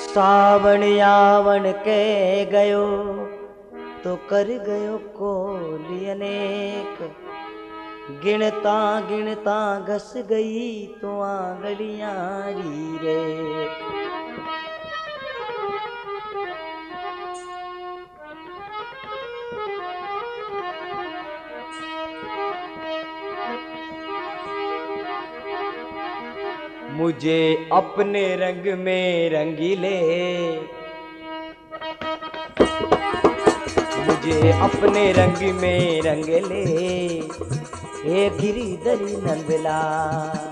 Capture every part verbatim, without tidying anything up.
सावण यावण के गयो तो कर गयो कोली अनेक। गिनता गिनता घस गई तो आंगलियां री रे। मुझे अपने रंग में रंगीले, मुझे अपने रंग में रंगले, हे गिरिधरी नंदलाल।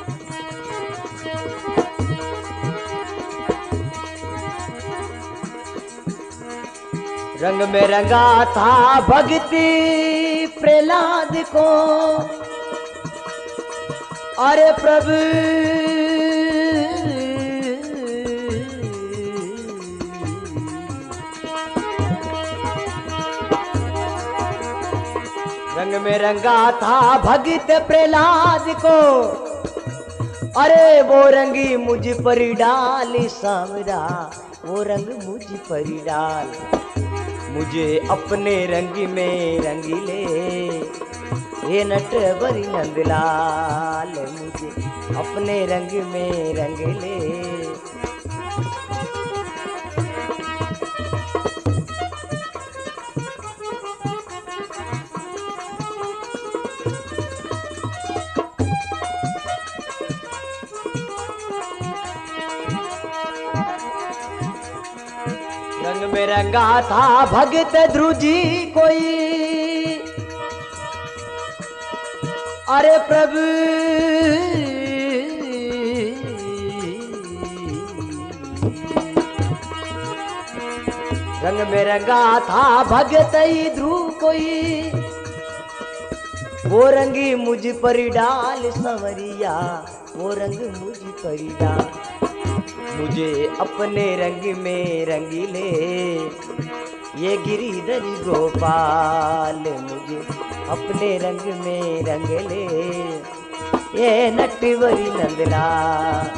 रंग में रंगा था भक्ति प्रहलाद को, अरे प्रभु रंग में रंगा था भगत प्रहलाद को, अरे वो रंगी मुझ पर डाल सामरा, वो रंग मुझ पर डाल। मुझे अपने रंग में रंगीले, हे नटवरी नंदलाल। मुझे अपने रंग में रंगले, रंग में रंगा था भगत ध्रुजी कोई, अरे प्रभु रंग में रंगा था भगत ध्रुव कोई, वो रंगी मुझ पर डाल संवरिया, वो रंग मुझ पर डाल। मुझे अपने रंग में रंगीले, ये गिरिधरी गोपाल। मुझे अपने रंग में रंगले, ये नटवरी नंदलाल।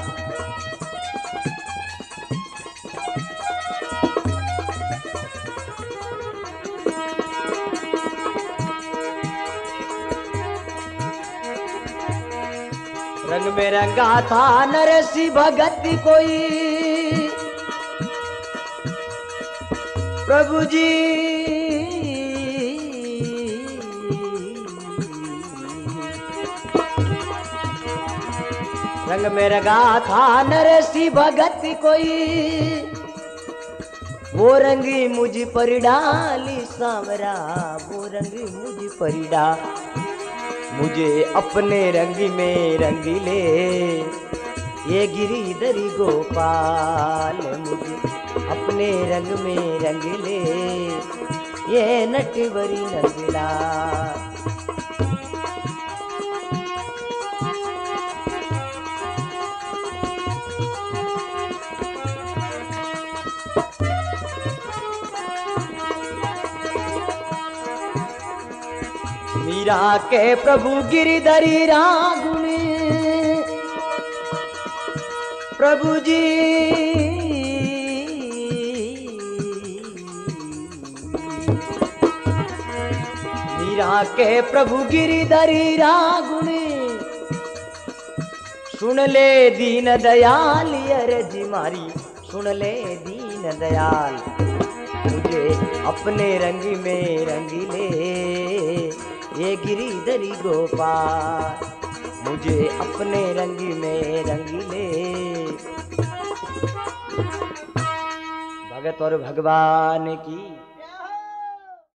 रंग में रंगा था नरसी भगत कोई, प्रभु जी रंग में रंगा था नरसी भगत कोई, वो रंगी मुझ पर डाली सामरा, वो रंगी मुझ पर डाल। मुझे अपने रंग में रंगीले, ये गिरिधरी गोपाल। मुझे अपने रंग में रंगीले, ये नटवरी नंदलाल। मीरा के प्रभु गिरिधरी रागुणी, प्रभु जी मीरा के प्रभु गिरिधरी रागुणी, सुन ले दीन दयाल अर्जी मारी, सुन ले दीन दयाल। मुझे अपने रंग में रंगीले, ये गिरिधरी गोपाल। मुझे अपने रंग में रंगीले, भगत और भगवान की